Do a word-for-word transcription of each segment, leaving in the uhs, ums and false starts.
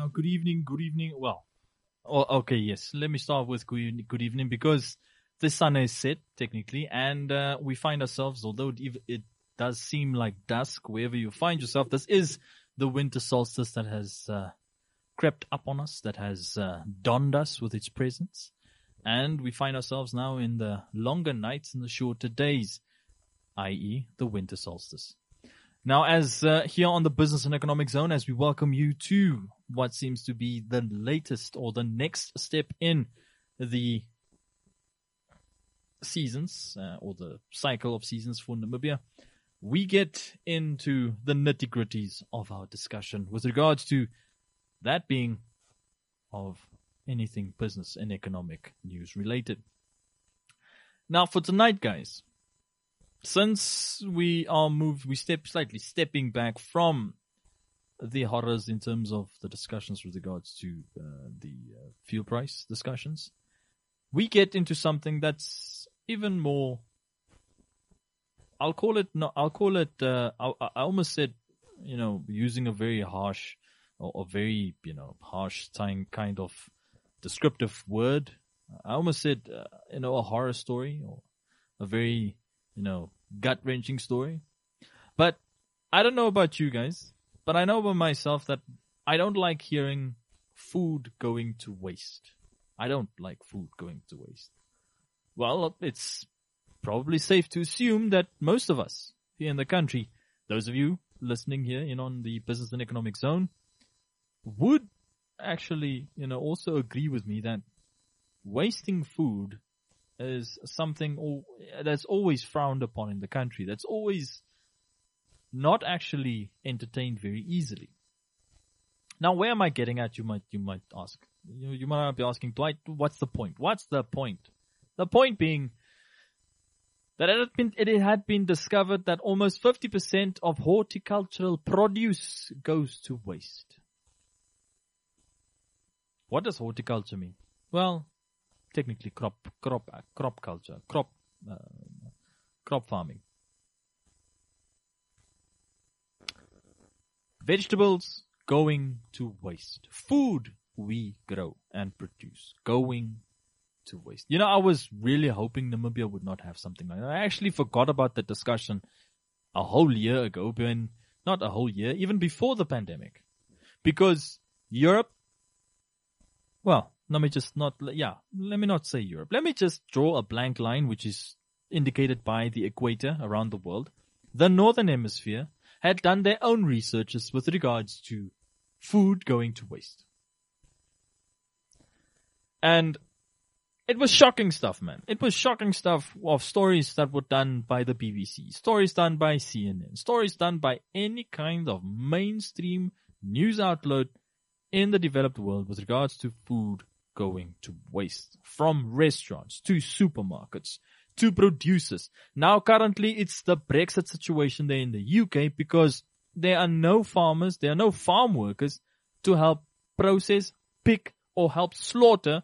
good evening, good evening. Well, oh, okay, yes. Let me start with good, good evening because the sun is set, technically, and uh, we find ourselves, although it, it does seem like dusk wherever you find yourself, this is the winter solstice that has uh, crept up on us, that has uh, donned us with its presence. And we find ourselves now in the longer nights and the shorter days, that is the winter solstice. Now, as uh, here on the Business and Economic Zone, as we welcome you to what seems to be the latest or the next step in the seasons uh, or the cycle of seasons for Namibia, we get into the nitty-gritties of our discussion with regards to that being of anything business and economic news related. Now, for tonight, guys, since we are moved, we step slightly stepping back from the horrors in terms of the discussions with regards to uh, the uh, fuel price discussions, we get into something that's even more. I'll call it. No, I'll call it. Uh, I, I almost said, you know, using a very harsh or a very, you know, harsh time kind of descriptive word. I almost said, uh, you know, a horror story or a very, you know, gut-wrenching story. But I don't know about you guys, but I know about myself that I don't like hearing food going to waste. I don't like food going to waste. Well, it's probably safe to assume that most of us here in the country, those of you listening here in on the Business and Economic Zone, would actually, you know, also agree with me that wasting food is something that's always frowned upon in the country. That's always not actually entertained very easily. Now, where am I getting at? You might, you might ask. You, you might be asking, Dwight, what's the point? What's the point? The point being that it had been, it had been discovered that almost fifty percent of horticultural produce goes to waste. What does horticulture mean? Well, technically crop, crop, uh, crop culture, crop, uh, crop farming. Vegetables going to waste. Food we grow and produce going to waste. You know, I was really hoping Namibia would not have something like that. I actually forgot about the discussion a whole year ago, when, not a whole year, even before the pandemic. Because Europe, well, let me just not, yeah, let me not say Europe. Let me just draw a blank line, which is indicated by the equator around the world. The Northern Hemisphere had done their own researches with regards to food going to waste. And it was shocking stuff, man. It was shocking stuff of stories that were done by the B B C, stories done by C N N, stories done by any kind of mainstream news outlet in the developed world with regards to food going to waste. From restaurants to supermarkets to producers. Now currently it's the Brexit situation there in the U K because there are no farmers, there are no farm workers to help process, pick or help slaughter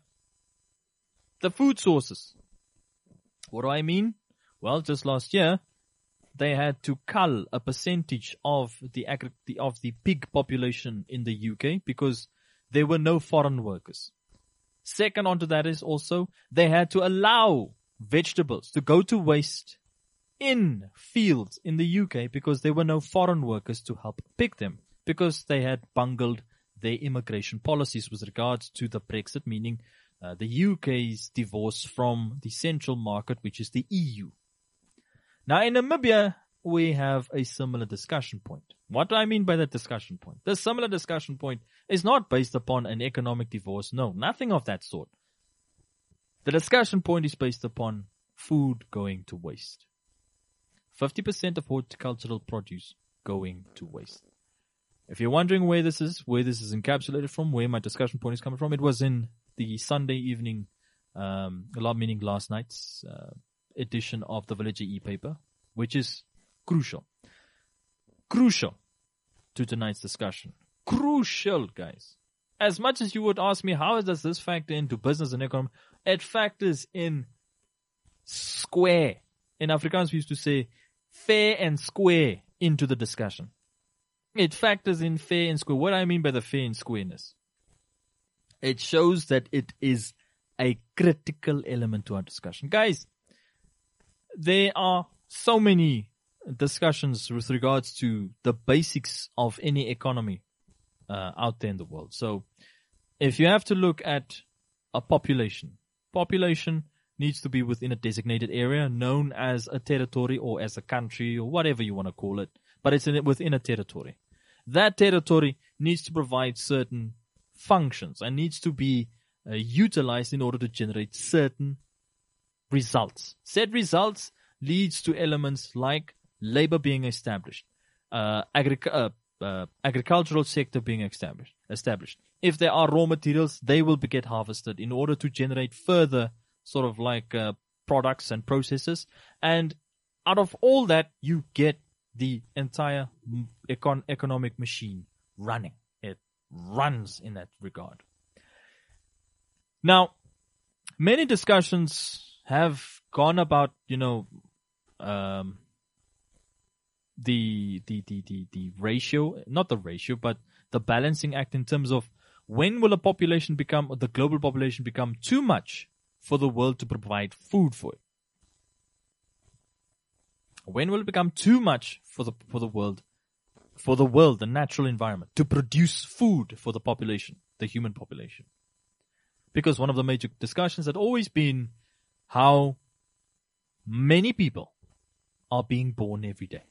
the food sources. What do I mean? Well, just last year they had to cull a percentage of the agri- of the pig population in the U K because there were no foreign workers. Second onto that is also they had to allow vegetables to go to waste in fields in the U K because there were no foreign workers to help pick them because they had bungled their immigration policies with regards to the Brexit, meaning uh, the U K's divorce from the central market, which is the E U. Now in Namibia, we have a similar discussion point. What do I mean by that discussion point? The similar discussion point is not based upon an economic divorce. No, nothing of that sort. The discussion point is based upon food going to waste. fifty percent of horticultural produce going to waste. If you're wondering where this is, where this is encapsulated from, where my discussion point is coming from, it was in the Sunday evening, um, a lot meaning last night's uh, edition of the Villager e-paper, which is crucial. Crucial to tonight's discussion. Crucial, guys. As much as you would ask me, how does this factor into business and economy? It factors in square. In Afrikaans, we used to say fair and square into the discussion. It factors in fair and square. What do I mean by the fair and squareness? It shows that it is a critical element to our discussion. Guys, there are so many discussions with regards to the basics of any economy uh, out there in the world. So if you have to look at a population, population needs to be within a designated area known as a territory or as a country or whatever you want to call it, but it's in, within a territory. That territory needs to provide certain functions and needs to be uh, utilized in order to generate certain results. Said results leads to elements like labor being established, uh, agric- uh, uh, agricultural sector being established. Established. If there are raw materials, they will be get harvested in order to generate further sort of like uh, products and processes. And out of all that, you get the entire econ- economic machine running. It runs in that regard. Now, many discussions have gone about, you know, um, the, the, the, the, the ratio, not the ratio, but the balancing act in terms of when will a population become, or the global population become too much for the world to provide food for it? When will it become too much for the, for the world, for the world, the natural environment, to produce food for the population, the human population? Because one of the major discussions had always been how many people are being born every day.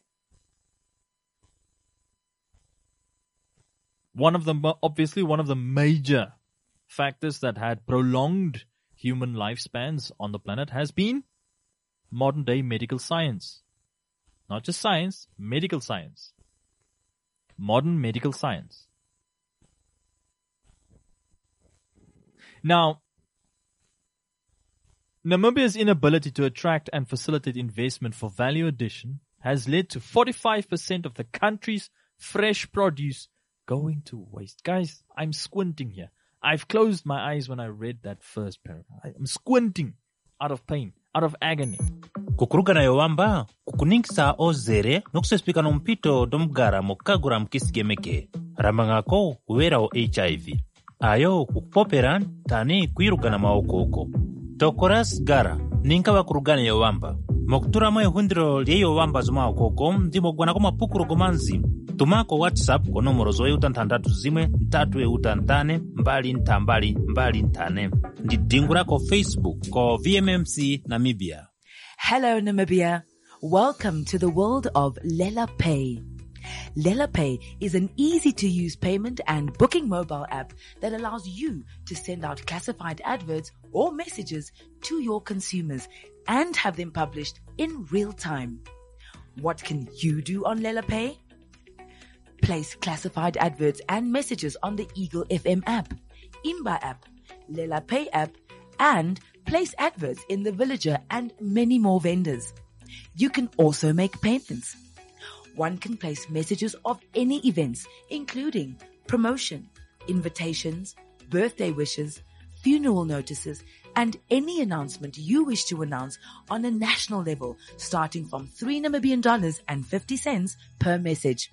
One of them, obviously, one of the major factors that had prolonged human lifespans on the planet has been modern day medical science. Not just science, medical science. Modern medical science. Now, Namibia's inability to attract and facilitate investment for value addition has led to forty-five percent of the country's fresh produce going to waste. Guys, I'm squinting here. I've closed my eyes when I read that first paragraph. I'm squinting out of pain, out of agony. Kukurugana yowamba, kukuningsa ozere, nukusespika nompito domgara mokagura mkisigemeke. Ramangako uwera o H I V. Ayo kukupoperan tani kuirugana maokoko. Tokoras gara, ninka wakurugana yowamba. Moktura moe hundro liye yowamba zuma okoko, ndimo gwanakoma pukuru gomanzi. Tumako WhatsApp ko nomero zoe utantandatu zimwe, ntatu e utantane, mbali ntambali, mbali ntane. Ndidingura ko Facebook, ko V M M C Namibia. Hello Namibia. Welcome to the world of Lela Pay. Lela Pay is an easy-to-use payment and booking mobile app that allows you to send out classified adverts or messages to your consumers and have them published in real time. What can you do on Lela Pay? Place classified adverts and messages on the Eagle F M app, Imba app, Lela Pay app, and place adverts in the Villager and many more vendors. You can also make payments. One can place messages of any events, including promotion, invitations, birthday wishes, funeral notices, and any announcement you wish to announce on a national level, starting from three Namibian dollars and fifty cents per message.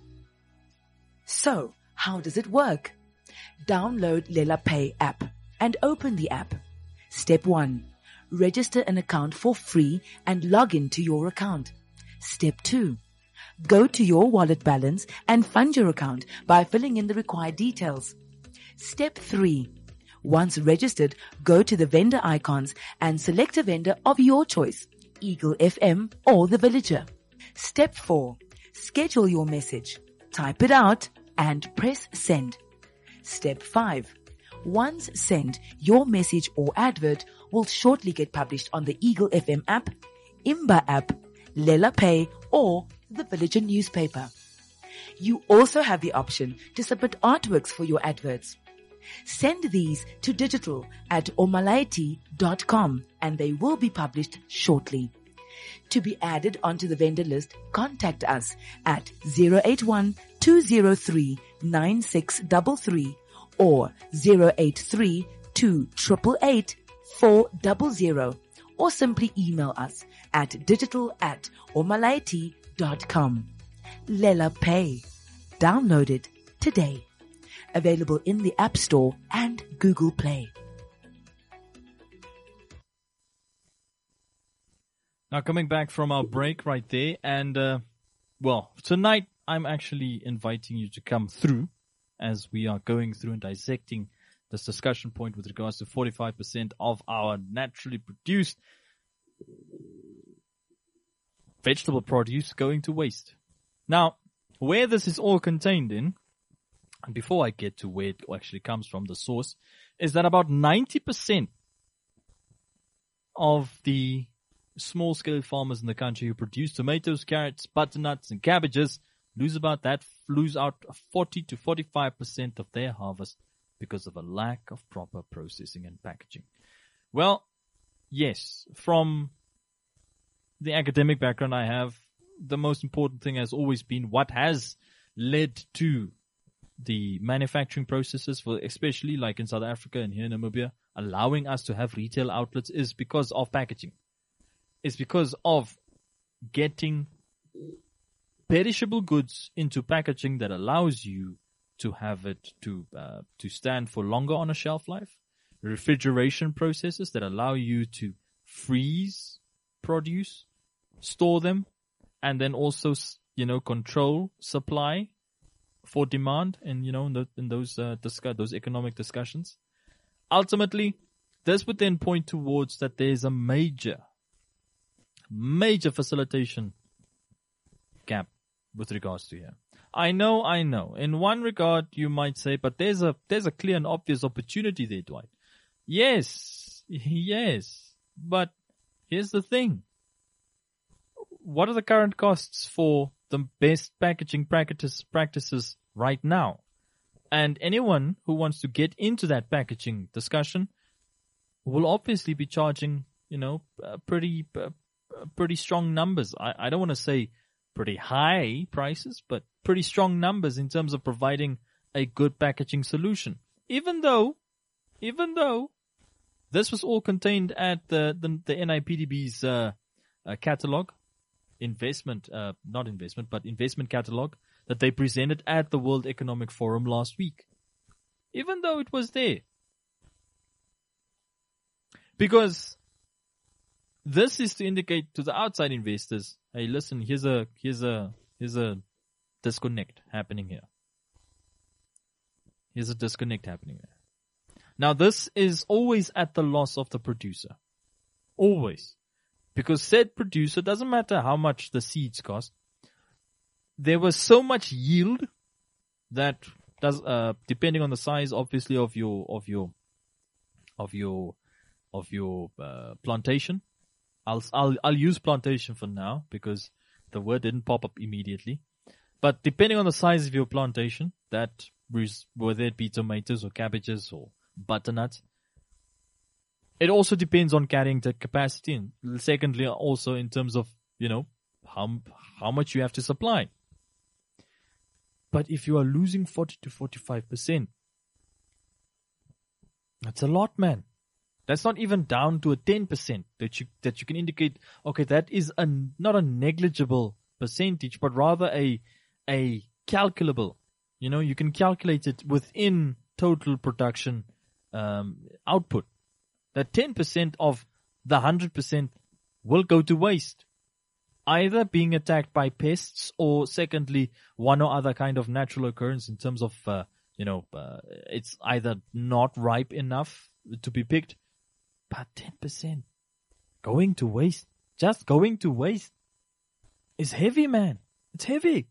So, how does it work? Download Lela Pay app and open the app. Step one. Register an account for free and log in to your account. Step two. Go to your wallet balance and fund your account by filling in the required details. Step three. Once registered, go to the vendor icons and select a vendor of your choice, Eagle F M or the Villager. Step four. Schedule your message. Type it out and press send. Step five. Once sent, your message or advert will shortly get published on the Eagle F M app, Imba app, Lela Pay, or the Villager newspaper. You also have the option to submit artworks for your adverts. Send these to digital at omalaiti dot com and they will be published shortly. To be added onto the vendor list, contact us at zero eight one, two zero three, nine six three three or zero eight three, two eight eight, eight four zero zero or simply email us at digital at omalaiti dot com. Lela Pay. Download it today. Available in the App Store and Google Play. Now, coming back from our break right there, and, uh, well, tonight I'm actually inviting you to come through as we are going through and dissecting this discussion point with regards to forty-five percent of our naturally produced vegetable produce going to waste. Now, where this is all contained in, and before I get to where it actually comes from, the source, is that about ninety percent of the small-scale farmers in the country who produce tomatoes, carrots, butternuts, and cabbages lose about that, lose out forty to forty-five percent of their harvest because of a lack of proper processing and packaging. Well, yes, from the academic background I have, the most important thing has always been what has led to the manufacturing processes, for especially like in South Africa and here in Namibia, allowing us to have retail outlets is because of packaging. It's because of getting perishable goods into packaging that allows you to have it to uh, to stand for longer on a shelf life. Refrigeration processes that allow you to freeze produce, store them, and then also, you know, control supply for demand, and you know, in, the, in those uh, discuss those economic discussions. Ultimately, this would then point towards that there is a major, major facilitation gap with regards to here. I know, I know. In one regard, you might say, but there's a there's a clear and obvious opportunity there, Dwight. Yes, yes, but here's the thing. What are the current costs for the best packaging practice, practices right now? And anyone who wants to get into that packaging discussion will obviously be charging, you know, uh, pretty uh, pretty strong numbers. I, I don't want to say pretty high prices, but pretty strong numbers in terms of providing a good packaging solution. Even though, even though this was all contained at the, the, the N I P D B's uh, uh, catalog, investment, uh, not investment, but investment catalog that they presented at the World Economic Forum last week. Even though it was there. Because this is to indicate to the outside investors, hey, listen, here's a, here's a, here's a disconnect happening here. Here's a disconnect happening there. Now this is always at the loss of the producer. Always. Because said producer, doesn't matter how much the seeds cost, there was so much yield that does, uh, depending on the size, obviously, of your, of your, of your, of your, uh, plantation. I'll, I'll, I'll use plantation for now because the word didn't pop up immediately. But depending on the size of your plantation, that, whether it be tomatoes or cabbages or butternuts, it also depends on carrying the capacity, and secondly, also in terms of, you know, how how much you have to supply. But if you are losing forty to forty-five percent, that's a lot, man. That's not even down to a ten percent that you that you can indicate, okay, that is a, not a negligible percentage, but rather a a calculable. You know, you can calculate it within total production um, output. That ten percent of the one hundred percent will go to waste. Either being attacked by pests or secondly, one or other kind of natural occurrence in terms of, uh, you know, uh, it's either not ripe enough to be picked, but ten percent going to waste, just going to waste is heavy, man. It's heavy.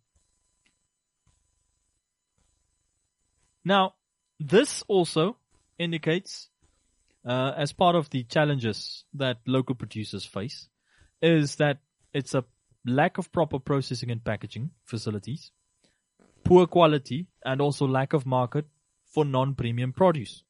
Now, this also indicates Uh, as part of the challenges that local producers face, is that it's a lack of proper processing and packaging facilities, poor quality, and also lack of market for non-premium produce.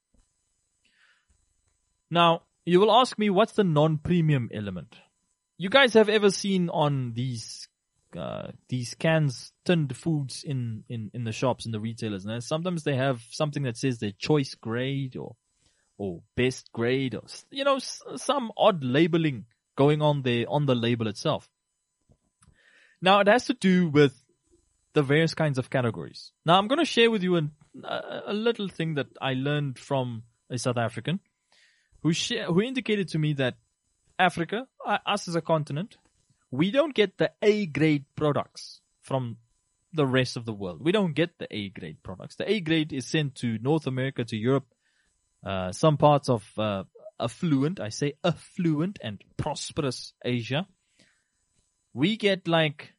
Now, you will ask me, what's the non-premium element? You guys have ever seen on these uh, these cans, tinned foods in, in, in the shops, in the retailers, and sometimes they have something that says their choice grade or or best grade, or, you know, some odd labeling going on there on the label itself. Now, it has to do with the various kinds of categories. Now, I'm going to share with you a a, a little thing that I learned from a South African who sh- who indicated to me that Africa, uh, us as a continent, we don't get the A-grade products from the rest of the world. We don't get the A-grade products. The A-grade is sent to North America, to Europe, uh, some parts of uh, affluent, I say affluent and prosperous Asia. We get like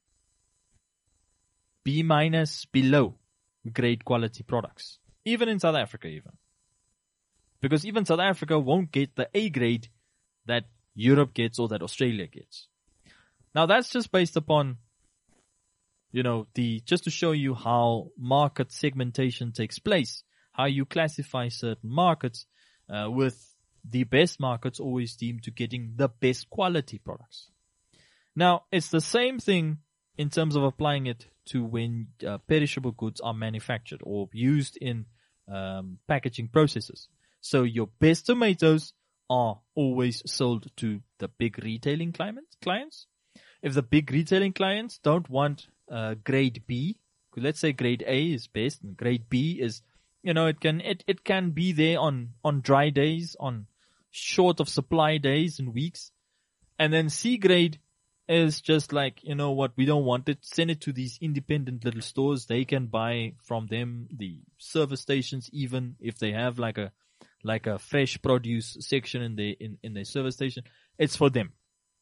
B minus below grade quality products. Even in South Africa even. Because even South Africa won't get the A grade that Europe gets or that Australia gets. Now that's just based upon, you know, the, just to show you how market segmentation takes place, how you classify certain markets, uh, with the best markets always deemed to getting the best quality products. Now, it's the same thing in terms of applying it to when uh, perishable goods are manufactured or used in um, packaging processes. So your best tomatoes are always sold to the big retailing clients. If the big retailing clients don't want uh, grade B, let's say grade A is best and grade B is, you know, it can it, it can be there on, on dry days, on short of supply days and weeks. And then C grade is just like, you know what, we don't want it. Send it to these independent little stores. They can buy from them, the service stations, even if they have like a like a fresh produce section in the in, in their service station. It's for them.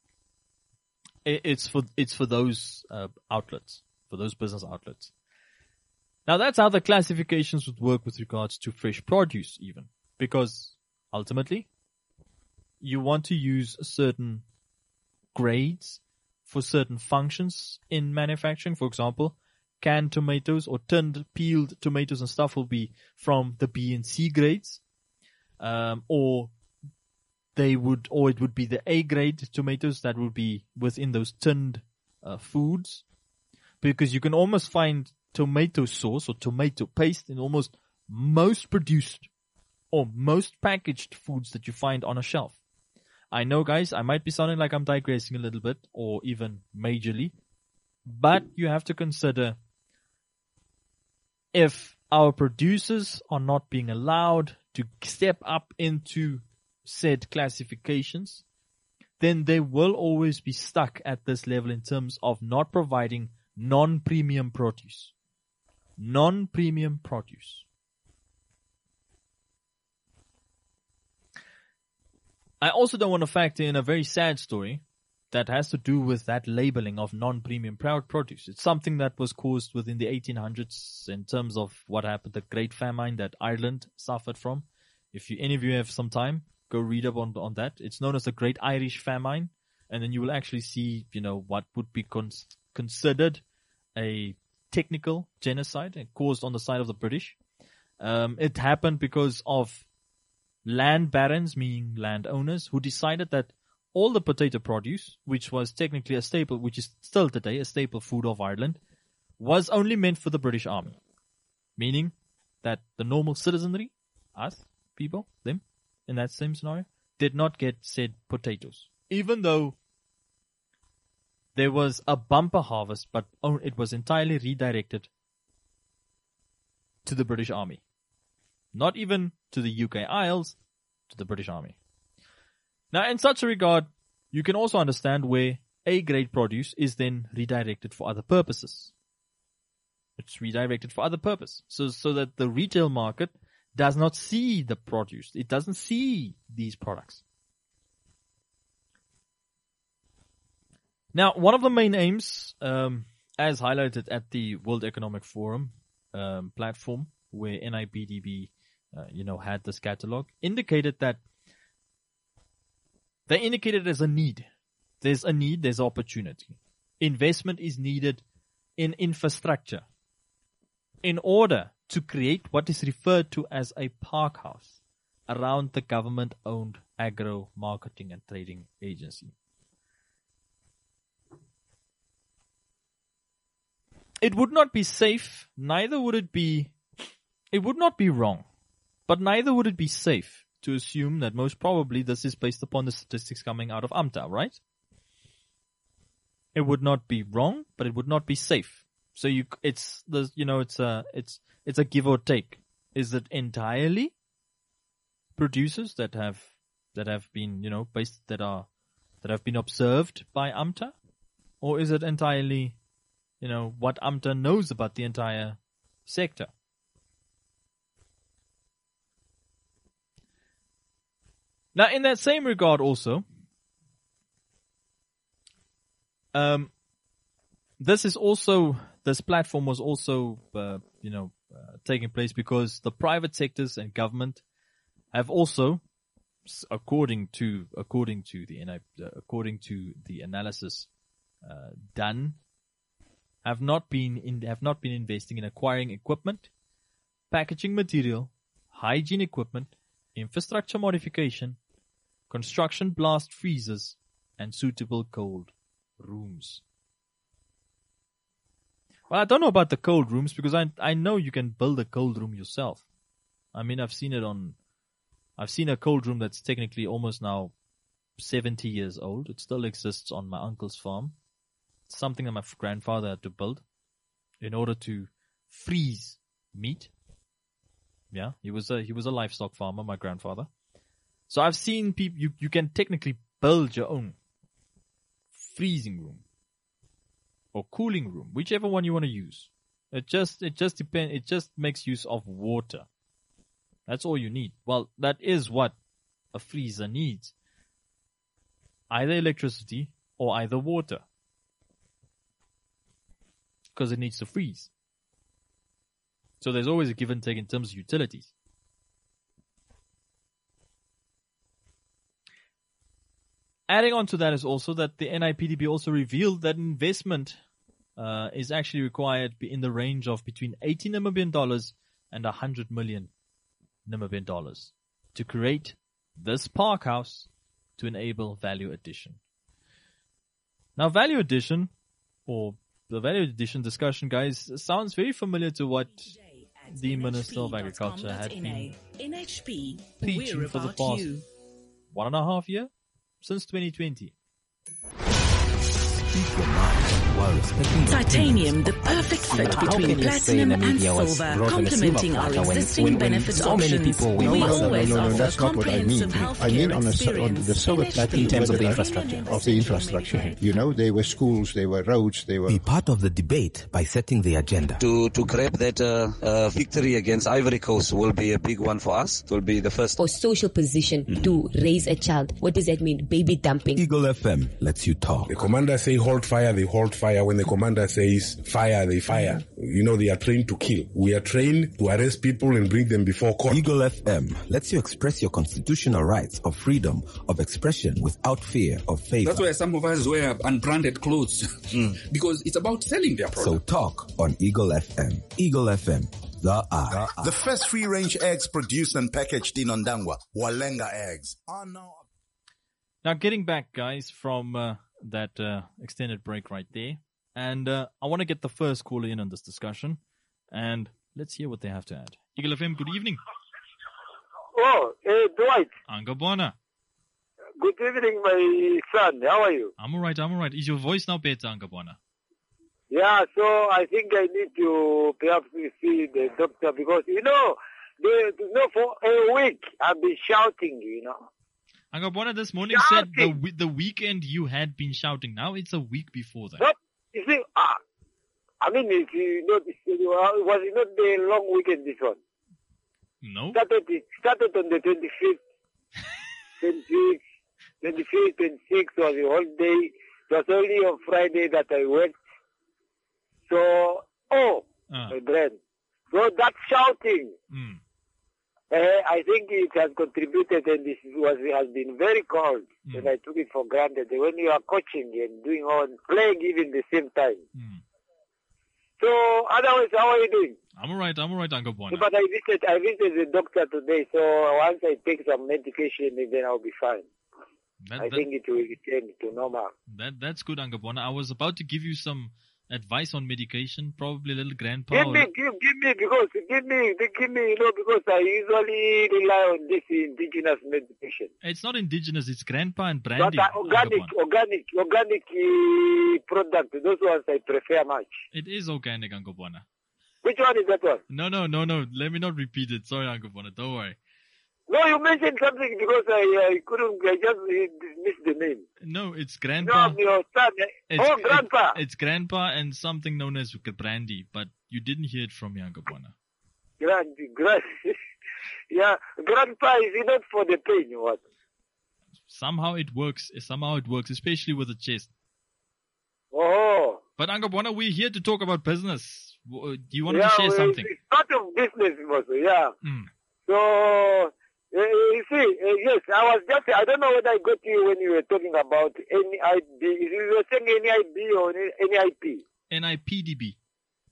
It, it's for it's for those uh, outlets, for those business outlets. Now that's how the classifications would work with regards to fresh produce, even because ultimately you want to use certain grades for certain functions in manufacturing. For example, canned tomatoes or tinned, peeled tomatoes and stuff will be from the B and C grades, um, or they would, or it would be the A grade tomatoes that would be within those tinned uh, foods, because you can almost find tomato sauce or tomato paste in almost most produced or most packaged foods that you find on a shelf. I know, guys, I might be sounding like I'm digressing a little bit or even majorly, but you have to consider if our producers are not being allowed to step up into said classifications, then they will always be stuck at this level in terms of not providing non-premium produce. Non-premium produce. I also don't want to factor in a very sad story that has to do with that labeling of non-premium produce. It's something that was caused within the eighteen hundreds in terms of what happened, the Great Famine that Ireland suffered from. If you, any of you have some time, go read up on, on that. It's known as the Great Irish Famine, and then you will actually see, you know, what would be cons- considered a technical genocide caused on the side of the British. Um, it happened because of land barons, meaning landowners, who decided that all the potato produce, which was technically a staple, which is still today a staple food of Ireland, was only meant for the British Army. Meaning that the normal citizenry, us, people, them, in that same scenario, did not get said potatoes. Even though there was a bumper harvest, but it was entirely redirected to the British Army. Not even to the U K Isles, to the British Army. Now, in such a regard, you can also understand where A-grade produce is then redirected for other purposes. It's redirected for other purpose. So, so that the retail market does not see the produce. It doesn't see these products. Now, one of the main aims, um, as highlighted at the World Economic Forum um, platform, where N I B D B Uh, you know, had this catalog, indicated that they indicated there's a need. There's a need, there's opportunity. Investment is needed in infrastructure in order to create what is referred to as a park house around the government-owned agro marketing and trading agency. It would not be safe, neither would it be, it would not be wrong, but neither would it be safe to assume that most probably this is based upon the statistics coming out of AMTA, right? It would not be wrong, but it would not be safe So you, it's the, you know, it's a, it's, it's a give or take. Is it entirely producers that have, that have been, you know, based, that are, that have been observed by AMTA? Or is it entirely, you know, what AMTA knows about the entire sector? Now, in that same regard also, um, this is also, this platform was also, uh, you know, uh, taking place because the private sectors and government have also, according to, according to the, uh, according to the analysis, uh, done, have not been in, have not been investing in acquiring equipment, packaging material, hygiene equipment, infrastructure modification, construction blast freezers, and suitable cold rooms. Well, I don't know about the cold rooms because I I know you can build a cold room yourself. I mean, I've seen it on, I've seen a cold room that's technically almost now seventy years old. It still exists on my uncle's farm. It's something that my grandfather had to build in order to freeze meat. Yeah, he was a, he was a livestock farmer, my grandfather. So I've seen people, you, you can technically build your own freezing room or cooling room, whichever one you want to use. It just, it just depends, it just makes use of water. That's all you need. Well, that is what a freezer needs. Either electricity or either water. Because it needs to freeze. So there's always a give and take in terms of utilities. Adding on to that is also that the N I P D B also revealed that investment uh, is actually required in the range of between eighty Namibian dollars and one hundred million Namibian dollars to create this park house to enable value addition. Now, value addition, or the value addition discussion, guys, sounds very familiar to what the Minister of Agriculture had been preaching for the past one and a half year, since twenty twenty. Titanium, the perfect fit between platinum and silver, complementing our existing benefit so options. many people we We no, no, always no, no, no, offer that's not what I mean. comprehensive I mean healthcare on, a, on experience. the silver platinum In terms of the infrastructure. of the infrastructure. You know, there were schools, there were roads, there were. Be part of the debate by setting the agenda. To to grab that uh, uh, victory against Ivory Coast will be a big one for us. It will be the first. For social position mm. to raise a child. What does that mean? Baby dumping. Eagle F M lets you talk. The commander say hold fire, they hold fire. When the commander says fire, they fire. You know, they are trained to kill. We are trained to arrest people and bring them before court. Eagle F M lets you express your constitutional rights of freedom of expression without fear of favor. That's why some of us wear unbranded clothes mm. because it's about selling their product. So talk on Eagle F M. Eagle F M. The eye. The first free-range eggs produced and packaged in Ondangwa, Walenga eggs, are now... Now, getting back, guys, from uh, that uh, extended break right there, and uh, I want to get the first caller in on this discussion, and let's hear what they have to add. Eagle F M, good evening. Oh, hey, Dwight. Angabona. Good evening, my son. How are you? I'm all right, I'm all right. Is your voice now better, Angabona? Yeah, so I think I need to perhaps see the doctor because, you know, they, you know, for a week I've been shouting, you know. Angabona this morning shouting. said the the weekend you had been shouting. Now it's a week before that. No, you see, uh, I mean, it's, you know, it's, it was it not the long weekend, this one? No. Started, it started on the twenty-fifth, twenty-sixth, twenty-fifth, twenty-sixth was the whole day. It was only on Friday that I went. So, oh, uh. my brain. So that shouting, mm. uh, I think it has contributed, and this was has been very cold, mm. and I took it for granted. When you are coaching and doing all, playing even the same time. Mm. So, otherwise, how are you doing? I'm all right, I'm all right, Uncle Bona. But I visited, I visited the doctor today, so once I take some medication, then I'll be fine. That, I that, think it will return to normal. That That's good, Uncle Bona. I was about to give you some advice on medication, probably a little grandpa. Give or- me, give, give me, because, give me, give me, you know, because I usually rely on this indigenous medication. It's not indigenous, it's grandpa and brandy. But uh, organic, organic, organic uh, product, those ones I prefer much. It is organic, Uncle Bona. Which one is that one? No, no, no, no. Let me not repeat it. Sorry, Uncle Bona. Don't worry. No, you mentioned something because I, I couldn't, I just missed the name. No, it's grandpa. No, your son. It's, oh, grandpa. It, it's grandpa and something known as brandy, but you didn't hear it from me, Uncle Bona. Grand, grand. Yeah, grandpa is enough for the pain, what? Somehow it works. Somehow it works, especially with the chest. Oh. But Uncle Bona, we're here to talk about business. Do you want yeah, to share well, something? It's part of business, also, yeah. Mm. So, uh, you see, uh, yes, I was just, I don't know whether I got you when you were talking about N I B. You were saying N I B or N I P? N I P D B.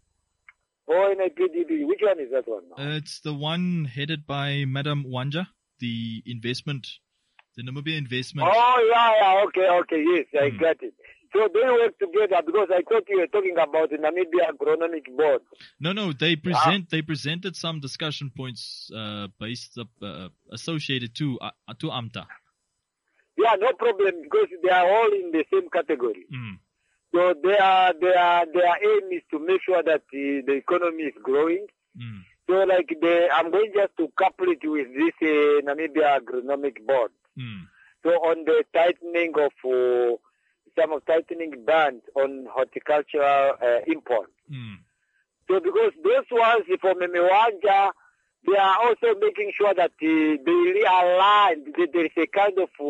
Oh, N I P D B. Which one is that one now? Uh, it's the one headed by Madam Wanja, the investment, the Namibia investment. Oh, yeah, yeah, okay, okay, yes, I Mm. got it. So they work together because I thought you were talking about the Namibia Agronomic Board. No, no, they present they presented some discussion points uh, based up, uh, associated to uh, to AMTA. Yeah, no problem because they are all in the same category. Mm. So their their their aim is to make sure that the, the economy is growing. Mm. So like the I'm going just to couple it with this uh, Namibia Agronomic Board. Mm. So on the tightening of uh, some of tightening bans on horticultural uh, import. Mm. So because those ones from Mewanja, they are also making sure that uh, they realign, that there is a kind of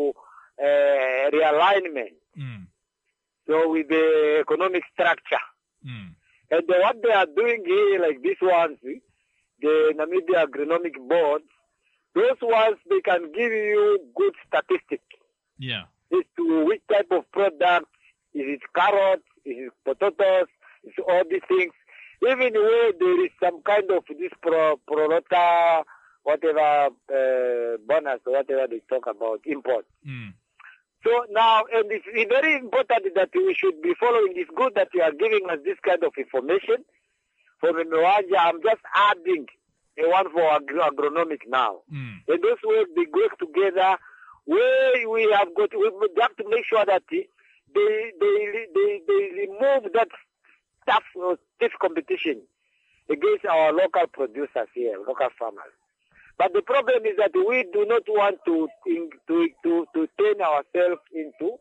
uh, realignment. Mm. So with the economic structure. Mm. And uh, what they are doing here, like these ones, the Namibia Agronomic Board, those ones, they can give you good statistics Yeah. as to which type of product, is it carrots, is it potatoes, is all these things. Even where there is some kind of this pro, pro rata, whatever, uh, bonus or whatever they talk about, import. Mm. So now, and it's very important that we should be following. It's good that you are giving us this kind of information. For Mwanja, I'm just adding a one for agro- agronomic now. Mm. And those work, they work together. Where we have got, we have to make sure that they they they they, they remove that tough uh, stiff competition against our local producers here, local farmers. But the problem is that we do not want to to to to turn ourselves into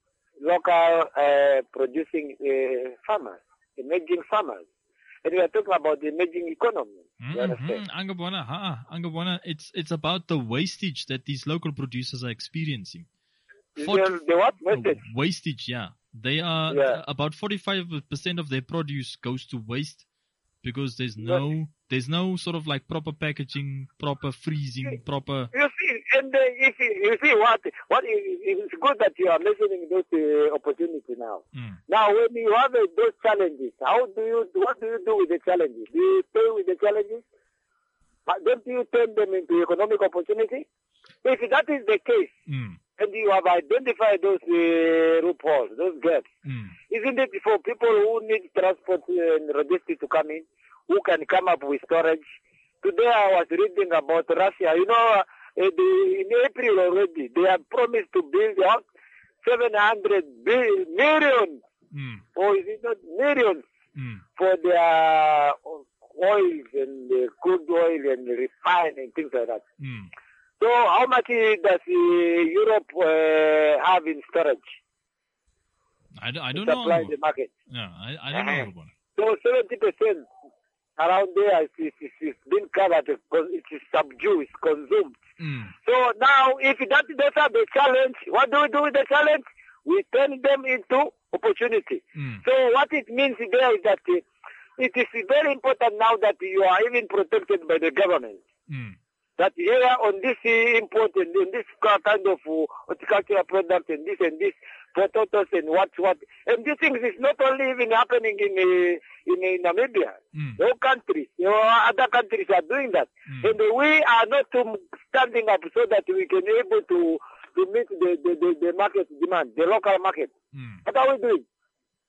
local uh, producing uh, farmers, emerging farmers, and we are talking about the emerging economy. You understand? Mm-hmm. Angabona, ha, Angabona, it's it's about the wastage that these local producers are experiencing. The, the what wastage? Wastage, yeah. They are Yeah. uh, about forty-five percent of their produce goes to waste because there's no there's no sort of like proper packaging, proper freezing, proper. You see, and uh, if you, you see what what is, it's good that you are mentioning those uh, opportunities now. Mm. Now, when you have uh, those challenges, how do you what do you do with the challenges? Do you stay with the challenges? But don't you turn them into economic opportunity? If that is the case, Mm. and you have identified those uh, loopholes, those gaps, Mm. isn't it for people who need transport and logistics to come in, who can come up with storage? Today I was reading about Russia. You know, uh, the, in April already, they have promised to build out seven hundred million, Mm. or is it not millions, Mm. for their oils and uh, crude oil and refining, things like that. Mm. So how much uh, does uh, Europe uh, have in storage? I, don't- I to don't know. supply the market? Yeah, I, I don't know. Angabona. So seventy percent around there is, is, is, is been covered, because it is subdued, it's consumed. Mm. So now, if that, those are the challenge, what do we do with the challenge? We turn them into opportunity. Mm. So what it means there is that uh, it is very important now that you are even protected by the government. Mm. That here on this uh, import and in this kind of uh, horticultural product and this and this potatoes and what what and these things is not only even happening in uh, in, in Namibia. Mm. All countries, you know, other countries are doing that, Mm. and we are not um, standing up so that we can be able to to meet the the, the, the market demand, the local market. Mm. What are we doing?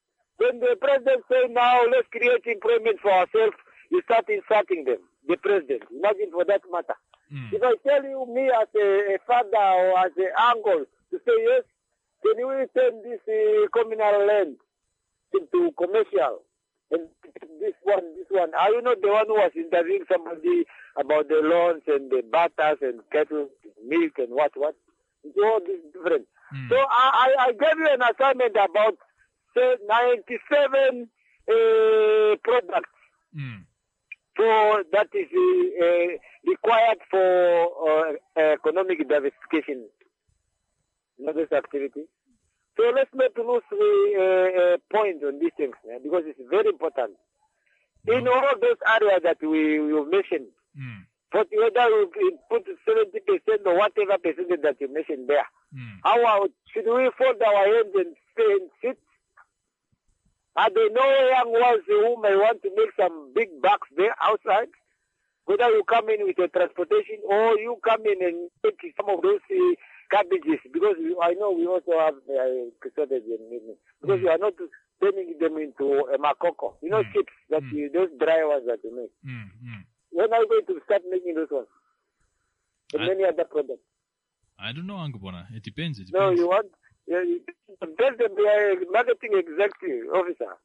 When the president say now, let's create employment for ourselves, you start insulting them, the president. Imagine for that matter. Mm. If I tell you, me as a, a father or as an uncle, to say yes, can you turn this uh, communal land into commercial? And this one, this one, are you not the one who was interviewing somebody about the loans and the butters and cattle, milk and what, what? It's all this different. Mm. So I, I, I gave you an assignment about say, ninety-seven uh, products. Mm. So that is uh, uh, required for uh, economic diversification, not this activity. So let's not lose the uh, point on these things, man, because it's very important. Mm. In all those areas that we, we mentioned, mm. but whether we put seventy percent or whatever percentage that you mentioned there, mm. how should we fold our hands and stay and sit? Are there no young ones who may want to make some big bucks there outside? Whether you come in with a transportation or you come in and take some of those uh, cabbages, because we, I know we also have uh, shortage in business, because mm. you are not turning them into a makoko. You know, mm. chips, that mm. you, those dry ones that you make. Mm. Mm. When are you going to start making those ones? And I, many other products. I don't know, Angubona. It depends. It depends. No, you want... Yeah, you tell them they are marketing executive officer.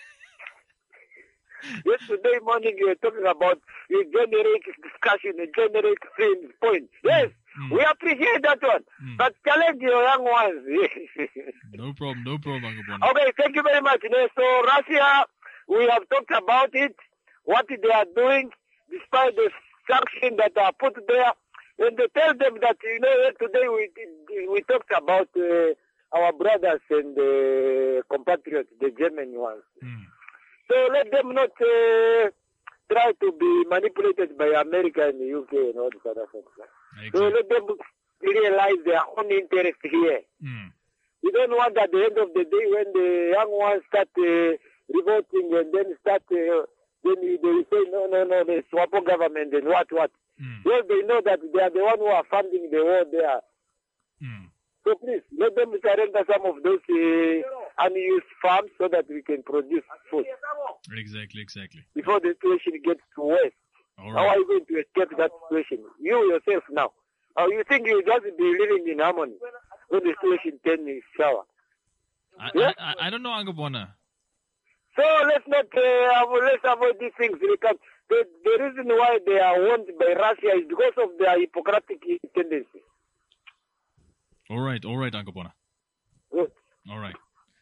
Yesterday morning you were talking about you generate discussion, you generate point. Yes, mm. we appreciate that one. Mm. But challenge your young ones. No problem, no problem, Angubona. Okay, thank you very much. So Russia, we have talked about it, what they are doing, despite the sanctions that are put there. And they tell them that, you know, today we we talked about uh, our brothers and uh, compatriots, the German ones. Mm. So let them not uh, try to be manipulated by America and the U K and all this other things. Exactly. So let them realize their own interest here. Mm. We don't want at the end of the day when the young ones start uh, revolting and then start, uh, then they say, no, no, no, the Swapo government and what, what. Mm. Well, they know that they are the one who are funding the war there. Mm. So please, let them surrender some of those uh, unused farms so that we can produce food. Exactly, exactly. Before the situation gets worse. All right. How are you going to escape that situation? You yourself now. Or you think you just be living in harmony when the situation turns sour? I, yeah? I, I, I don't know, Angubona. So let's not uh, let's avoid these things. Because the, the reason why they are warned by Russia is because of their Hippocratic tendency. All right, all right, Angubona. Good. All right.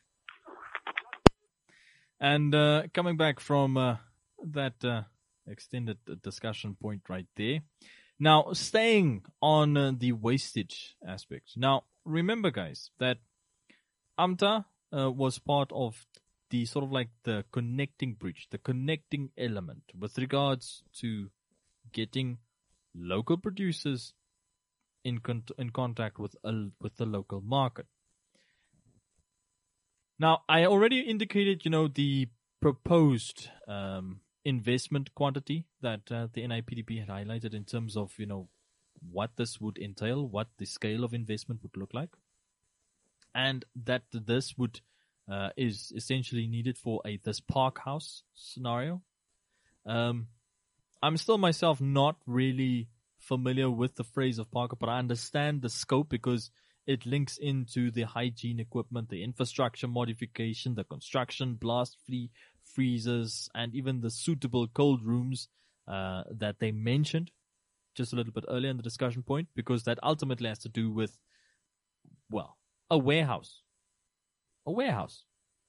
And uh, coming back from uh, that uh, extended discussion point right there. Now, staying on uh, the wastage aspect. Now, remember, guys, that AMTA uh, was part of the sort of like the connecting bridge, the connecting element with regards to getting local producers in con- in contact with a, with the local market. Now, I already indicated, you know, the proposed um, investment quantity that uh, the N I P D P had highlighted in terms of, you know, what this would entail, what the scale of investment would look like, and that this would uh, is essentially needed for a this park house scenario. Um, I'm still myself not really familiar with the phrase of park, but I understand the scope because it links into the hygiene equipment, the infrastructure modification, the construction, blast-free freezers, and even the suitable cold rooms uh, that they mentioned just a little bit earlier in the discussion point, because that ultimately has to do with, well, a warehouse. A warehouse.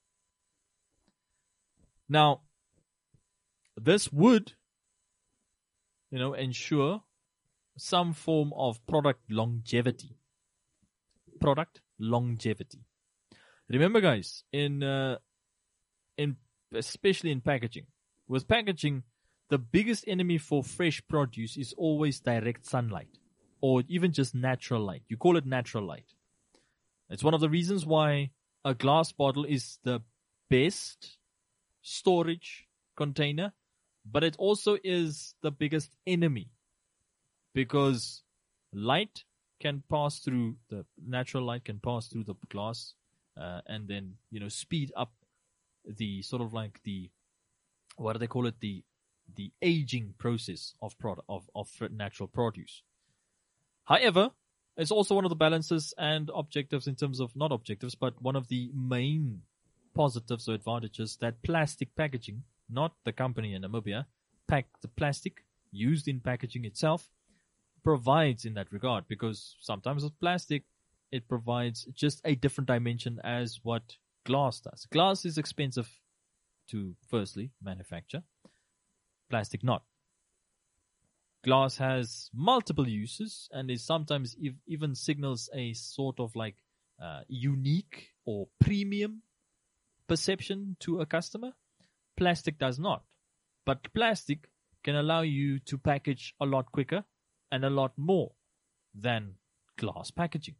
Now, this would, you know, ensure some form of product longevity. Product longevity. Remember, guys, in uh, in especially in packaging, with packaging, the biggest enemy for fresh produce is always direct sunlight, or even just natural light. You call it natural light. It's one of the reasons why a glass bottle is the best storage container, but it also is the biggest enemy, because light can pass through, the natural light can pass through the glass uh, and then, you know, speed up the sort of like the, what do they call it? The, the aging process of product, of, of natural produce. However, it's also one of the balances and objectives in terms of, not objectives, but one of the main positives or advantages that plastic packaging, not the company in Namibia, pack the plastic used in packaging itself, provides in that regard. Because sometimes with plastic, it provides just a different dimension as what glass does. Glass is expensive to firstly manufacture, plastic not. Glass has multiple uses and is sometimes ev- even signals a sort of like uh, unique or premium perception to a customer. Plastic does not. But plastic can allow you to package a lot quicker and a lot more than glass packaging.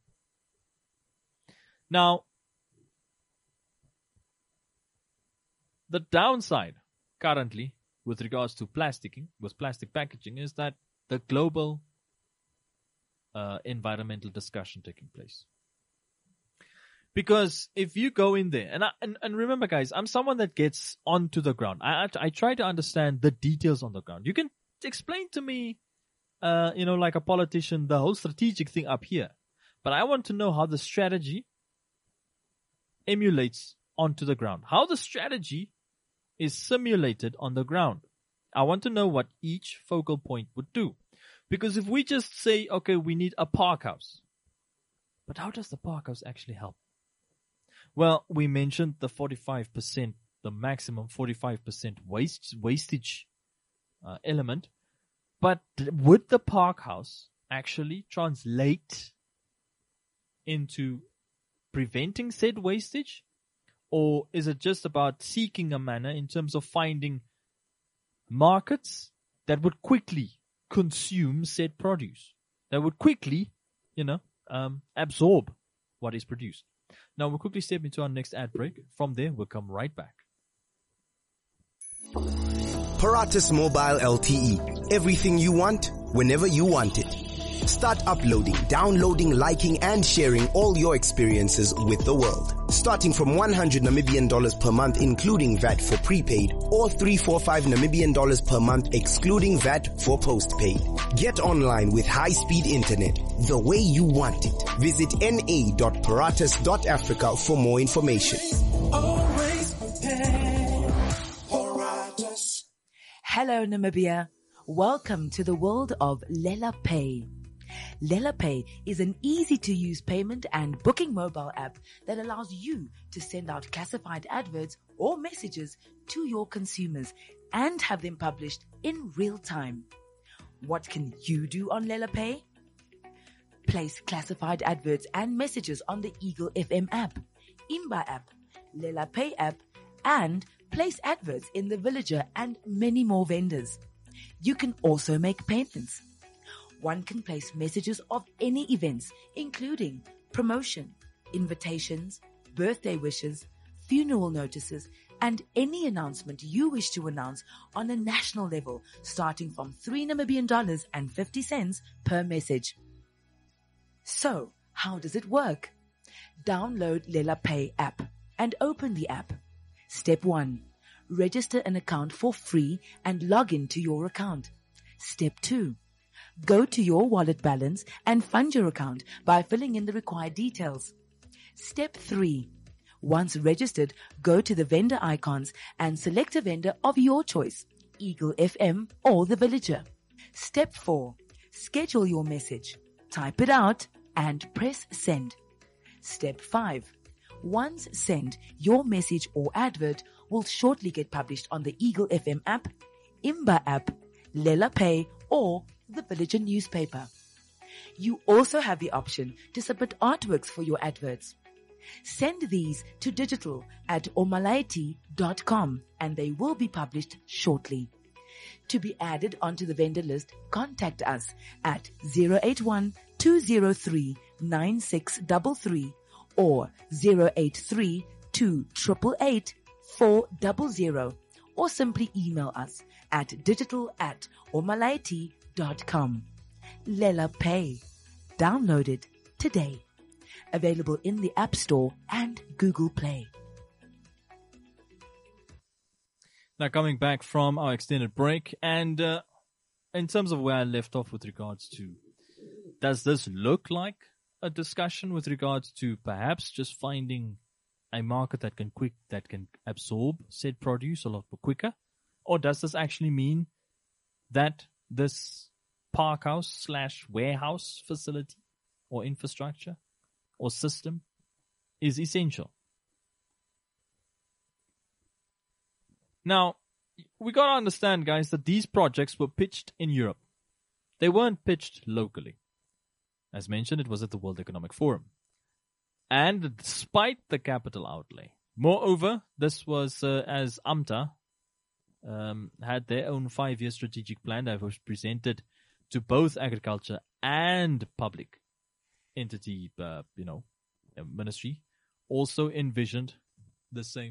Now, the downside currently with regards to plasticking, with plastic packaging, is that the global uh, environmental discussion taking place. Because if you go in there, and, I, and and remember guys, I'm someone that gets onto the ground. I, I, I try to understand the details on the ground. You can explain to me, uh, you know, like a politician, the whole strategic thing up here. But I want to know how the strategy emulates onto the ground. How the strategy is simulated on the ground. I want to know what each focal point would do. Because if we just say, okay, we need a park house. But how does the park house actually help? Well, we mentioned the forty-five percent, the maximum forty-five percent waste, wastage uh, element. But would the park house actually translate into preventing said wastage? Or is it just about seeking a manner in terms of finding markets that would quickly consume said produce, that would quickly, you know, um, absorb what is produced? Now we'll quickly step into our next ad break. From there, we'll come right back. Paratus Mobile L T E. Everything you want, whenever you want it. Start uploading, downloading, liking, and sharing all your experiences with the world. Starting from one hundred Namibian dollars per month, including V A T for prepaid, or three forty-five Namibian dollars per month, excluding V A T for postpaid. Get online with high-speed internet, the way you want it. Visit n a dot paratus dot africa for more information. Always prepare. Paratus. Hello, Namibia. Welcome to the world of Lela Pay. Lela Pay is an easy-to-use payment and booking mobile app that allows you to send out classified adverts or messages to your consumers and have them published in real time. What can you do on Lela Pay? Place classified adverts and messages on the Eagle F M app, Imba app, Lela Pay app, and place adverts in the Villager and many more vendors. You can also make payments. One can place messages of any events, including promotion, invitations, birthday wishes, funeral notices, and any announcement you wish to announce on a national level, starting from three Namibian dollars and fifty cents per message. So, how does it work? Download Lela Pay app and open the app. Step one. Register an account for free and log in to your account. Step two. Go to your wallet balance and fund your account by filling in the required details. Step three. Once registered, go to the vendor icons and select a vendor of your choice, Eagle F M or the Villager. Step four. Schedule your message. Type it out and press send. Step five. Once sent, your message or advert will shortly get published on the Eagle F M app, Imba app, Lela Pay, or the Villager newspaper. You also have the option to submit artworks for your adverts. Send these to digital at omalaiti dot com and they will be published shortly. To be added onto the vendor list, contact us at zero eight one, two zero three, nine six three three or zero eight three, two eight eight, eight four zero zero or simply email us at digital at omalaiti dot com. Lela Pay. Download it today. Available in the App Store and Google Play. Now coming back from our extended break, and uh, in terms of where I left off with regards to, does this look like a discussion with regards to perhaps just finding a market that can quick that can absorb said produce a lot quicker, or does this actually mean that this park house slash warehouse facility or infrastructure or system is essential? Now, we got to understand, guys, that these projects were pitched in Europe. They weren't pitched locally. As mentioned, it was at the World Economic Forum. And despite the capital outlay, moreover, this was uh, as AMTA um, had their own five-year strategic plan that was presented to both agriculture and public entity, uh, you know, ministry, also envisioned the same.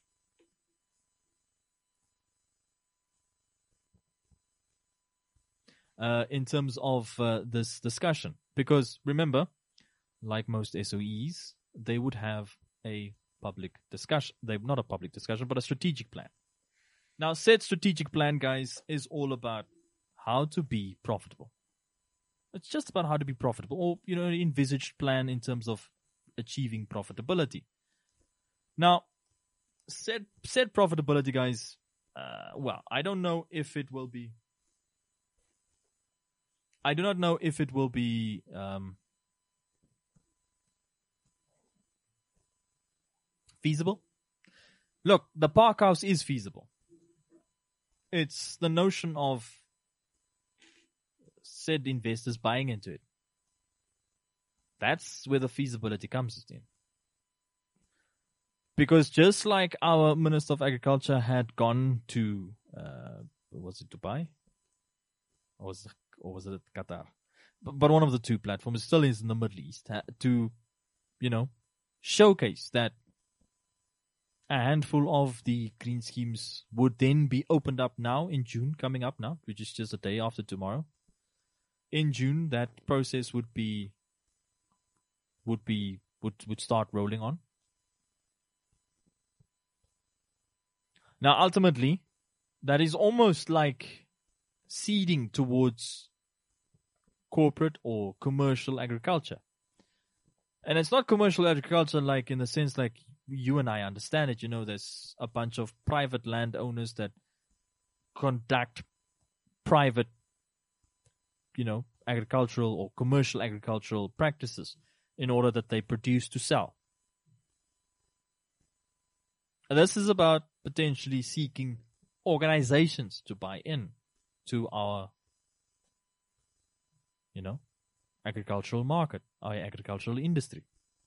Uh, in terms of uh, this discussion. Because remember, like most S O Es, they would have a public discussion. They not a public discussion, but a strategic plan. Now, said strategic plan, guys, is all about how to be profitable. It's just about how to be profitable, or, you know, an envisaged plan in terms of achieving profitability. Now, said said profitability, guys, uh, well, I don't know if it will be I do not know if it will be um, feasible. Look, the park house is feasible. It's the notion of said investors buying into it. That's where the feasibility comes in. Because just like our Minister of Agriculture had gone to, uh, was it Dubai? Or was it Or was it Qatar? But, but one of the two platforms still is in the Middle East uh, to, you know, showcase that a handful of the green schemes would then be opened up now in June, coming up now, which is just a day after tomorrow. In June, that process would be, would be, would, would start rolling on. Now, ultimately, that is almost like seeding towards corporate or commercial agriculture. And it's not commercial agriculture like in the sense like you and I understand it. You know, there's a bunch of private landowners that conduct private, you know, agricultural or commercial agricultural practices in order that they produce to sell. And this is about potentially seeking organizations to buy in to our, you know, agricultural market, our agricultural industry.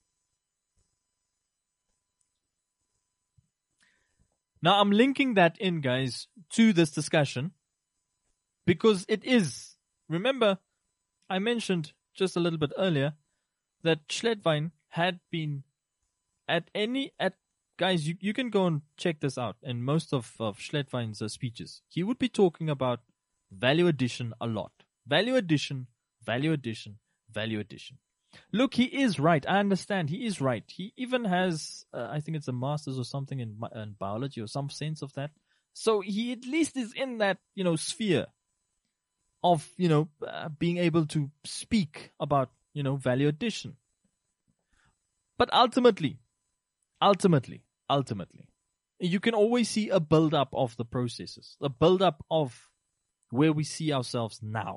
Now, I'm linking that in, guys, to this discussion because it is, remember, I mentioned just a little bit earlier that Schledwein had been at any, at guys, you, you can go and check this out in most of, of Schledwein's uh, speeches. He would be talking about value addition a lot. Value addition, value addition, value addition. Look, he is right. I understand. He is right. He even has, uh, I think it's a master's or something in, in biology or some sense of that. So he at least is in that, you know, sphere of, you know, uh, being able to speak about, you know, value addition. But ultimately, ultimately, ultimately, you can always see a build-up of the processes, a build-up of where we see ourselves now.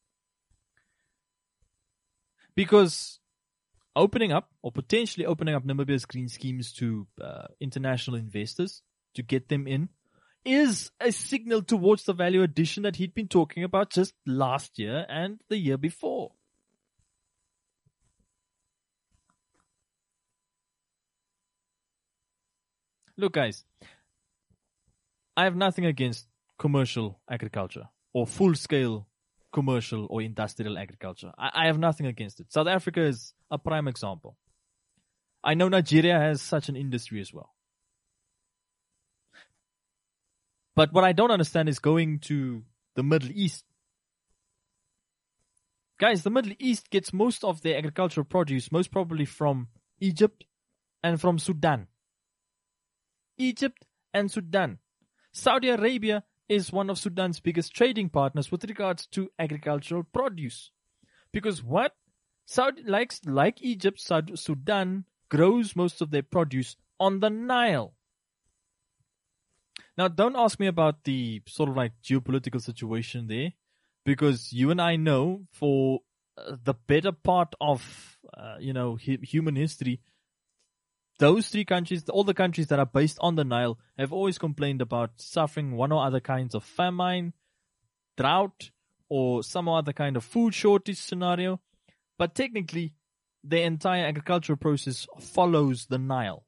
Because opening up, or potentially opening up Namibia's green schemes to uh, international investors, to get them in, is a signal towards the value addition that he'd been talking about just last year and the year before. Look, guys, I have nothing against commercial agriculture or full-scale commercial or industrial agriculture. I, I have nothing against it. South Africa is a prime example. I know Nigeria has such an industry as well. But what I don't understand is going to the Middle East. Guys, the Middle East gets most of their agricultural produce most probably from Egypt and from Sudan. Egypt and Sudan. Saudi Arabia is one of Sudan's biggest trading partners with regards to agricultural produce. Because what? Saudi, like, like Egypt, Sudan grows most of their produce on the Nile. Now, don't ask me about the sort of like geopolitical situation there, because you and I know for uh, the better part of, uh, you know, hi- human history, those three countries, all the countries that are based on the Nile, have always complained about suffering one or other kinds of famine, drought, or some other kind of food shortage scenario. But technically, the entire agricultural process follows the Nile.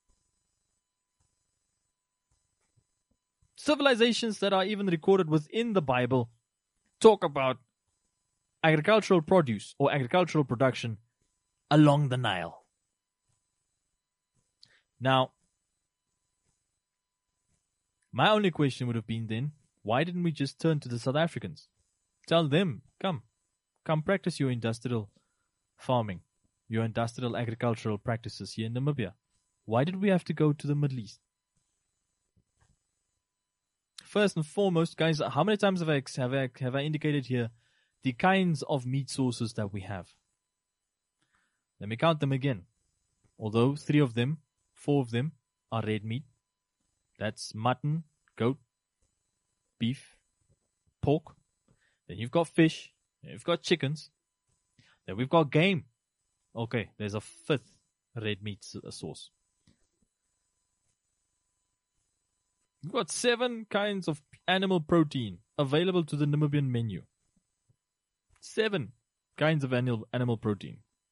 Civilizations that are even recorded within the Bible talk about agricultural produce or agricultural production along the Nile. Now, my only question would have been then, why didn't we just turn to the South Africans? Tell them, come, come practice your industrial farming, your industrial agricultural practices here in Namibia. Why did we have to go to the Middle East? First and foremost, guys, how many times have I, have I, have I indicated here the kinds of meat sources that we have? Let me count them again. Although three of them, four of them are red meat. That's mutton, goat, beef, pork. Then you've got fish. Then you've got chickens. Then we've got game. Okay, there's a fifth red meat source. We've got seven kinds of animal protein available to the Namibian menu. Seven kinds of animal, animal protein.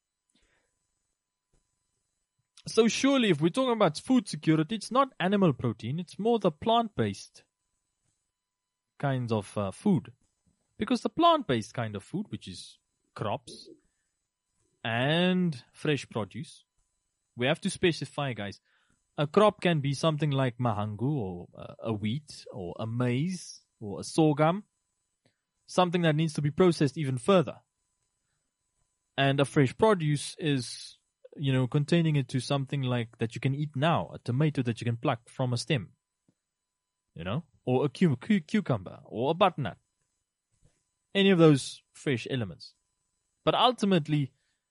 So surely if we're talking about food security, it's not animal protein, it's more the plant-based kinds of uh, food. Because the plant-based kind of food, which is crops and fresh produce, we have to specify, guys. A crop can be something like mahangu or uh, a wheat or a maize or a sorghum, something that needs to be processed even further. And a fresh produce is, you know, containing it to something like that you can eat now, a tomato that you can pluck from a stem, you know, or a cu- cu- cucumber or a butternut. Any of those fresh elements. But ultimately,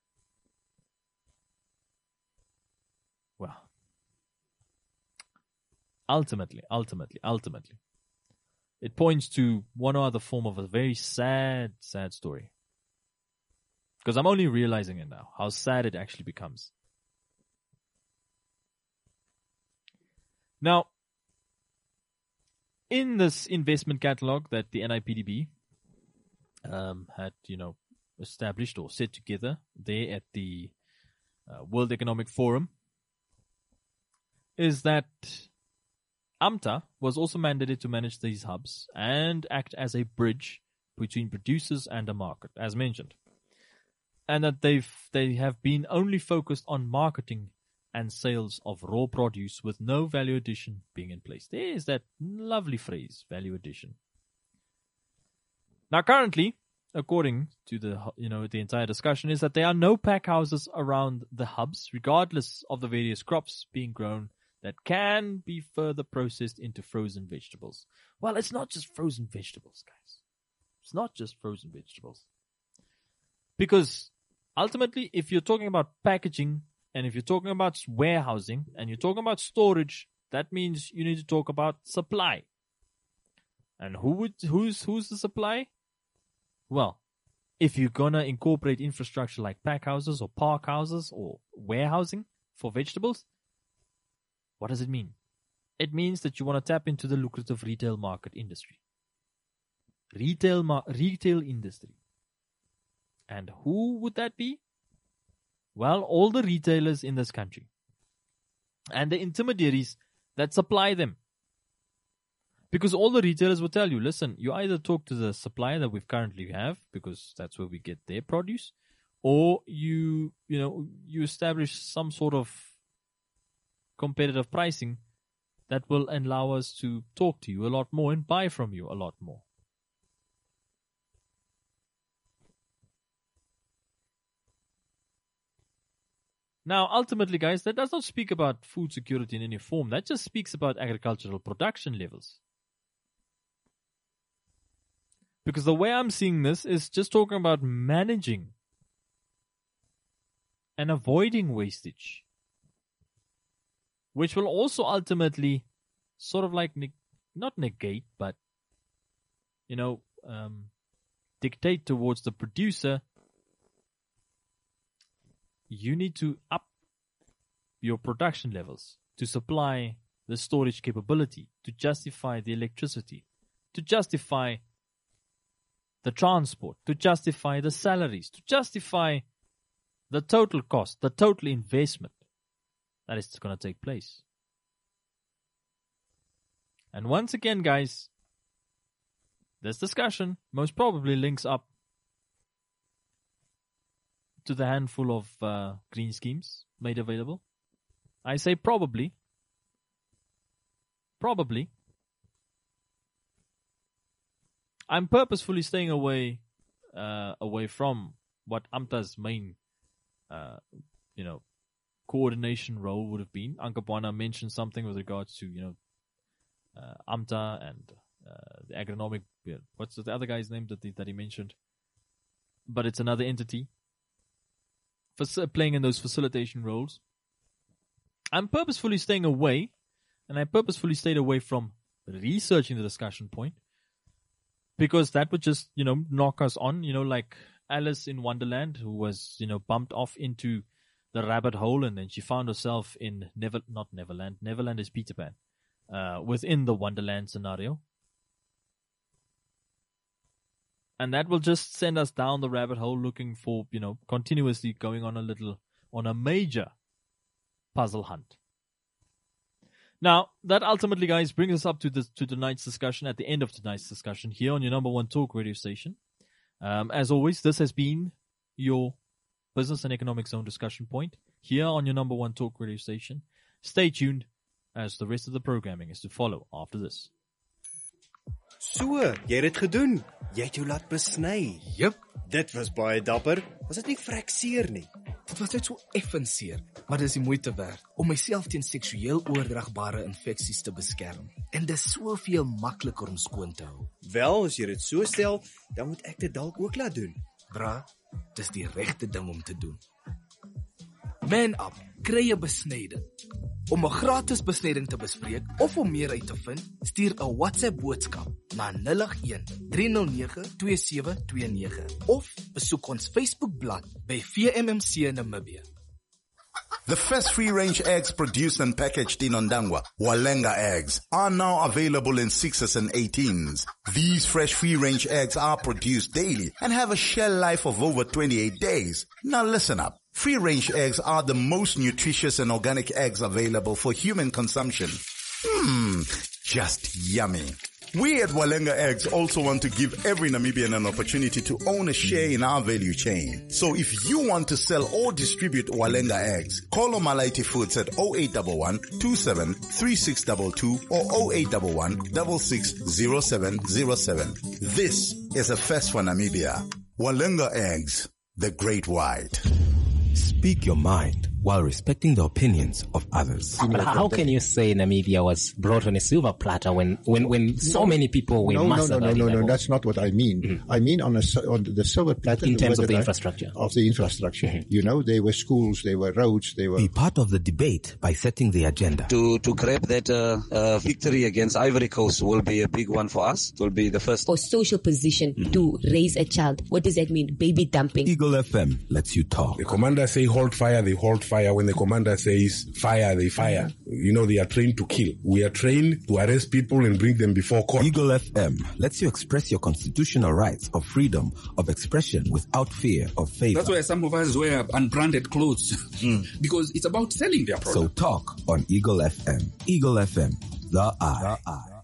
well, ultimately, ultimately, ultimately, it points to one or other form of a very sad, sad story. Because I'm only realizing it now, how sad it actually becomes. Now, in this investment catalog that the N I P D B um, had, you know, established or set together there at the uh, World Economic Forum, is that AMTA was also mandated to manage these hubs and act as a bridge between producers and a market, as mentioned. And that they've they have been only focused on marketing and sales of raw produce with no value addition being in place. There's that lovely phrase, value addition. Now, currently, according to the you know the entire discussion, is that there are no pack houses around the hubs, regardless of the various crops being grown, that can be further processed into frozen vegetables. Well, it's not just frozen vegetables, guys. It's not just frozen vegetables. Because ultimately, if you're talking about packaging, and if you're talking about warehousing, and you're talking about storage, that means you need to talk about supply. And who would who's who's the supply? Well, if you're gonna incorporate infrastructure like pack houses or park houses or warehousing for vegetables, what does it mean? It means that you want to tap into the lucrative retail market industry. Retail ma- retail industry. And who would that be? Well, all the retailers in this country. And the intermediaries that supply them. Because all the retailers will tell you, listen, you either talk to the supplier that we currently have, because that's where we get their produce, or you, you know, you establish some sort of competitive pricing that will allow us to talk to you a lot more and buy from you a lot more. Now, ultimately, guys, that does not speak about food security in any form. That just speaks about agricultural production levels. Because the way I'm seeing this is just talking about managing and avoiding wastage, which will also ultimately sort of like, ne- not negate, but, you know, um, dictate towards the producer, you need to up your production levels to supply the storage capability, to justify the electricity, to justify the transport, to justify the salaries, to justify the total cost, the total investment that is going to take place. And once again, guys, this discussion most probably links up to the handful of uh, green schemes made available. I say probably. Probably. I'm purposefully staying away uh, away from what AMTA's main uh, you know, coordination role would have been. Ankabwana mentioned something with regards to, you know, uh, AMTA and uh, the agronomic, yeah, what's the other guy's name that he, that he mentioned? But it's another entity for playing in those facilitation roles. I'm purposefully staying away, and I purposefully stayed away from researching the discussion point, because that would just, you know, knock us on, you know, like Alice in Wonderland, who was, you know, bumped off into the rabbit hole, and then she found herself in Never, not Neverland, Neverland is Peter Pan, uh, within the Wonderland scenario. And that will just send us down the rabbit hole looking for, you know, continuously going on a little, on a major puzzle hunt. Now, that ultimately, guys, brings us up to the to tonight's discussion, at the end of tonight's discussion here on your number one talk radio station. Um, as always, this has been your Business and Economic Zone discussion point here on your number one talk radio station. Stay tuned, as the rest of the programming is to follow after this. So, jy het dit gedoen. Jy het jou laat besny. Jep. Dit was baie dapper. Was dit nie vrek seer nie? Dit was net so effens seer, maar dis die moeite werd om myself teen seksueel oordraagbare infeksies te beskerm. En dis soveel makliker om skoon te hou. Wel, as jy dit so stel, dan moet ek dit dalk ook laat doen. Bra, dis die regte ding om te doen. Man Up kry 'n besnyding. Om 'n gratis besnyding te bespreek of om meer uit te vind, stuur 'n WhatsApp boodskap na nul agt een, drie nul nege, twee sewe twee nege of besoek ons Facebookblad by V M M C Namibia. The first free-range eggs produced and packaged in Ondangwa, Walenga eggs, are now available in sixes and eighteens. These fresh free-range eggs are produced daily and have a shelf life of over twenty-eight days. Now listen up. Free-range eggs are the most nutritious and organic eggs available for human consumption. Mmm, just yummy. We at Walenga Eggs also want to give every Namibian an opportunity to own a share in our value chain. So if you want to sell or distribute Walenga Eggs, call Omalaiti Foods at zero eight one one, two seven three six two two or zero eight one one, six six zero seven zero seven. This is a first for Namibia. Walenga Eggs, the great white. Speak your mind while respecting the opinions of others. But how can you say Namibia was brought on a silver platter when, when, when so no, many people were no, massacred? No, no, no, no, no, that's not what I mean. Mm-hmm. I mean on, a, on the silver platter. In terms of the infrastructure. Of the infrastructure. Mm-hmm. You know, there were schools, there were roads, there were... Be part of the debate by setting the agenda. To to grab that uh, uh, victory against Ivory Coast will be a big one for us. It will be the first. For social position mm-hmm. to raise a child. What does that mean? Baby dumping. Eagle F M lets you talk. The commander say hold fire, they hold fire. When the commander says fire, they fire. You know, they are trained to kill. We are trained to arrest people and bring them before court. Eagle F M lets you express your constitutional rights of freedom of expression without fear of favor. That's why some of us wear unbranded clothes. Mm. Because it's about selling their product. So talk on Eagle F M. Eagle F M, the eye. The eye.